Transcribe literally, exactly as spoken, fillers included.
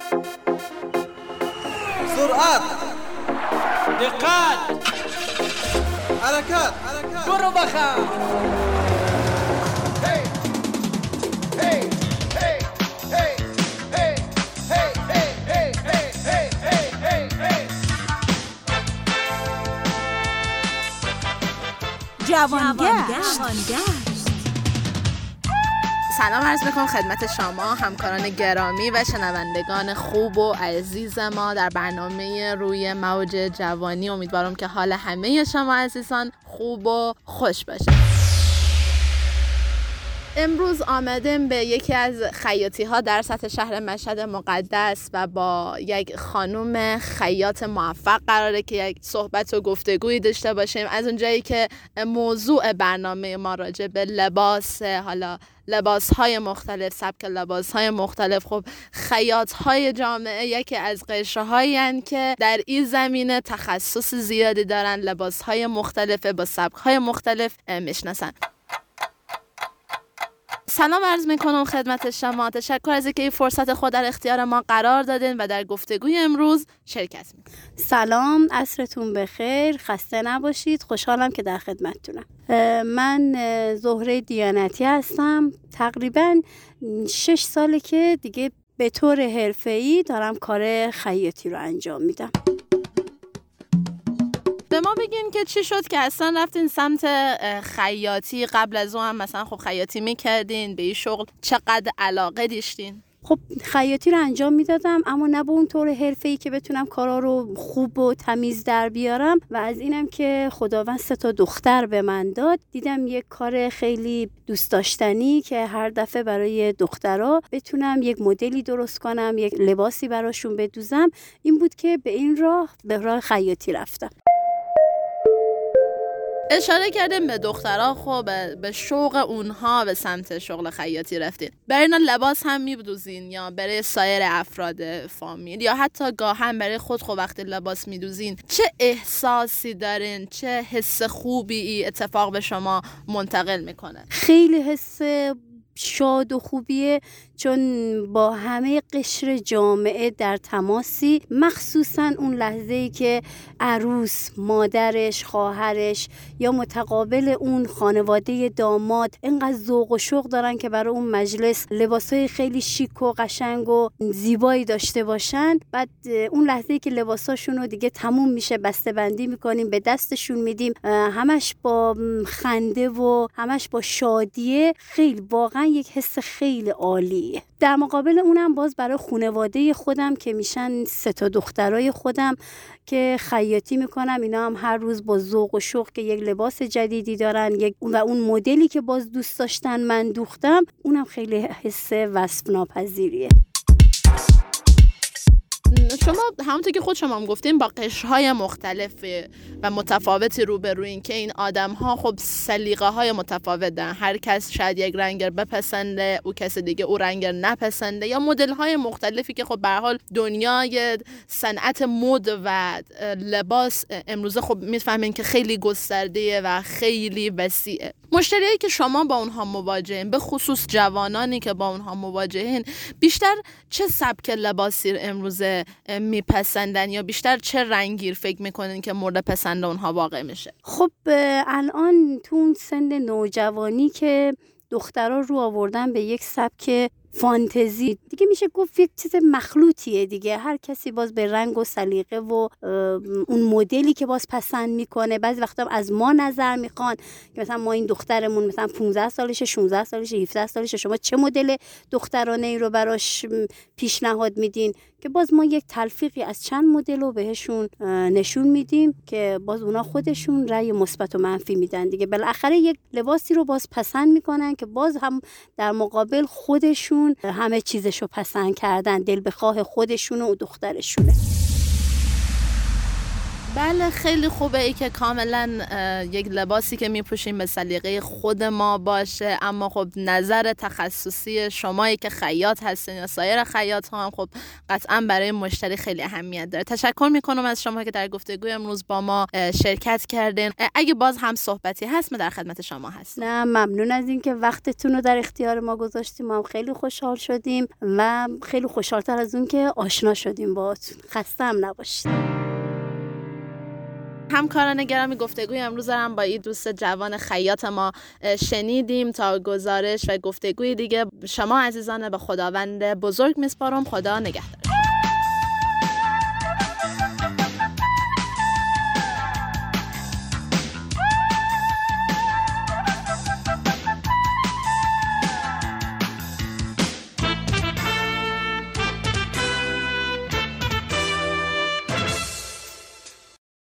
سرعت، دقت، حرکت، برو بخم. جوانگشت. سلام عرض میکنم خدمت شما همکاران گرامی و شنوندگان خوب و عزیز ما در برنامه روی موج جوانی. امیدوارم که حال همه شما عزیزان خوب و خوش باشه. امروز آمدیم به یکی از خیاطی ها در سطح شهر مشهد مقدس و با یک خانم خیاط موفق قراره که یک صحبت و گفتگویی داشته باشیم از اونجایی که موضوع برنامه ما راجع به لباس، حالا لباس های مختلف، سبک لباس های مختلف. خب خیاط های جامعه یکی از قشره هایی هستند که در این زمینه تخصص زیادی دارن، لباس های مختلف با سبک های مختلف میشناسن. سلام عرض میکنم خدمت شما. تشکر از اینکه این فرصت خود در اختیار ما قرار دادین و در گفتگوی امروز شرکت میکنید. سلام، عصرتون بخیر، خسته نباشید. خوشحالم که در خدمتتونم. من زهره دیانتی هستم. تقریبا شش ساله که دیگه به طور حرفه‌ای دارم کار خیاطی رو انجام میدم. به ما بگین که چی شد که اصلا رفتین سمت خیاطی؟ قبل از اون هم مثلا خب خیاطی میکردین، به این شغل چقدر علاقه داشتین؟ خب خیاطی رو انجام میدادم اما نه به اون طور حرفه‌ای که بتونم کارا رو خوب و تمیز در بیارم و از اینم که خداوند سه تا دختر به من داد، دیدم یک کار خیلی دوست داشتنی که هر دفعه برای دخترها بتونم یک مدلی درست کنم، یک لباسی براشون بدوزم. این بود که به این راه به راه خیاطی رفتم. اشاره کردیم به دخترها، خب به شوق اونها به سمت شغل خیاطی رفتین. برای اینا لباس هم میدوزین یا برای سایر افراد فامیل یا حتی گاهن برای خود؟ خب وقتی لباس میدوزین چه احساسی دارین؟ چه حس خوبی اتفاق به شما منتقل میکنه؟ خیلی حس شاد و خوبیه، چون با همه قشر جامعه در تماسی، مخصوصا اون لحظه‌ای که عروس، مادرش، خواهرش یا متقابل اون خانواده داماد اینقدر ذوق و شوق دارن که برای اون مجلس لباسای خیلی شیک و قشنگ و زیبایی داشته باشن. بعد اون لحظه‌ای که لباساشون رو دیگه تموم میشه، بسته بندی میکنیم، به دستشون میدیم، همش با خنده و همش با شادیه، خیلی واقعا یک حس خیلی عالیه. در مقابل اونم باز برای خانواده خودم که میشن سه تا دخترای خودم که خیاطی میکنم، اینا هم هر روز با ذوق و شوق که یک لباس جدیدی دارن یک و اون مدلی که باز دوست داشتن من دوختم، اونم خیلی حس وصف ناپذیریه. شما همونطور که خود شما هم گفتین با قشرهای مختلف و متفاوتی روبروین که این آدم‌ها خب سلیقه‌های متفاوت دارن. هر کس شاید یک رنگ بپسنده، او کس دیگه او رنگ نپسنده، یا مدل‌های مختلفی که خب به هر حال دنیای صنعت مد و لباس امروزه خب میفهمین که خیلی گسترده و خیلی وسیعه. مشتریایی که شما با اونها مواجهین، به خصوص جوانانی که با اونها مواجهین، بیشتر چه سبک لباسی امروزه میپسندن یا بیشتر چه رنگی فکر میکنین که مورد پسند اونها واقع میشه؟ خب الان تو اون سن نوجوانی که دخترها رو آوردن به یک سبک فانتزی، دیگه میشه گفت یک چیز مخلوطیه دیگه. هر کسی باز به رنگ و سلیقه و اون مدلی که باز پسند میکنه. بعضی وقتا از ما نظر میخوان که مثلا ما این دخترمون مثلا پانزده سالشه، شانزده سالشه، هفده سالشه، شما چه مدل دخترانه ای رو براش پیشنهاد میدین؟ که باز ما یک تلفیقی از چند مدل رو بهشون نشون میدیم که باز اونا خودشون رأی مثبت و منفی میدن دیگه. بالاخره یک لباسی رو باز پسند میکنن که باز هم در مقابل خودشون همه چیزشو پسند کردن، دل بخواه خودشون و دخترشونه. بله خیلی خوبه ای که کاملا یک لباسی که میپوشیم به سلیقه خود ما باشه، اما خب نظر تخصصی شمایی که خیاط هستین یا سایر خیاط ها هم خب قطعا برای مشتری خیلی اهمیت داره. تشکر میکنم از شما که در گفتگوی امروز با ما شرکت کردین. اگه باز هم صحبتی هست ما در خدمت شما هستیم. نه ممنون از این که وقتتون رو در اختیار ما گذاشتیم. ما هم خیلی خوشحال شدیم و خیلی خوشحالتر از اون که آشنا شدیم باهاتون. خسته هم نباشید. همکاران گرامی، گفتگوی امروز هم با این دوست جوان خیاط ما شنیدیم. تا گزارش و گفتگوی دیگه شما عزیزان به خداوند بزرگ میسپارم. خدا نگهدار.